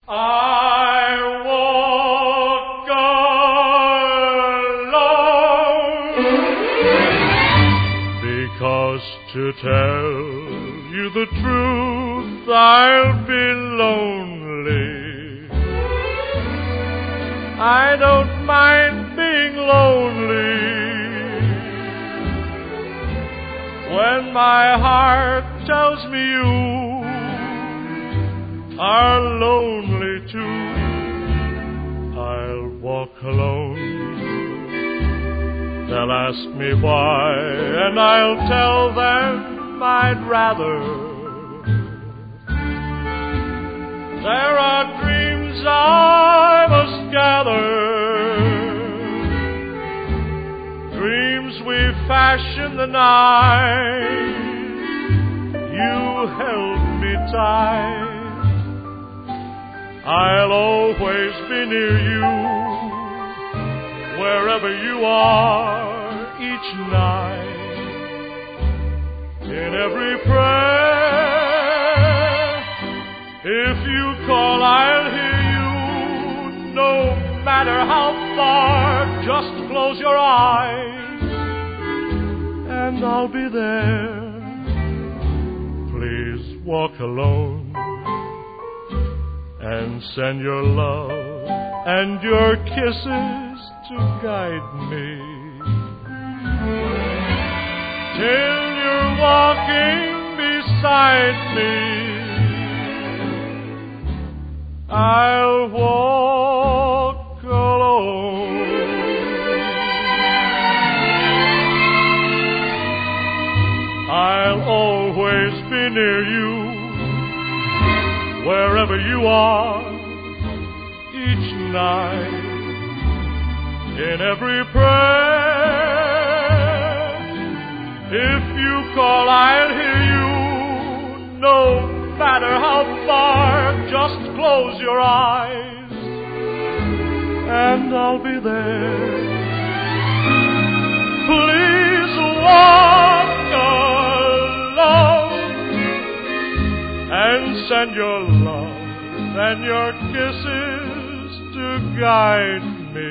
I walk alone because to tell you the truth, I'll be lonely. I don't mind being lonely when my heart tells me you are lonely too. I'll walk alone. They'll ask me why, and I'll tell them I'd rather. There are dreams I must gather, dreams we fashioned the night you held me tight. I'll always be near you, wherever you are each night. In every prayer, if you call, I'll hear you. No matter how far, just close your eyes, and I'll be there. Please walk alone and send your love and your kisses to guide me till you're walking beside me. I'll walk alone. I'll always be near you, wherever you are each night. In every prayer, if you call, I'll hear you. No matter how far, just close your eyes, and I'll be there. Please walk alone and send your love and your kisses to guide me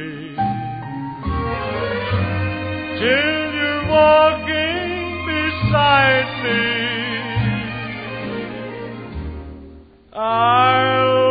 till you're walking beside me. I'll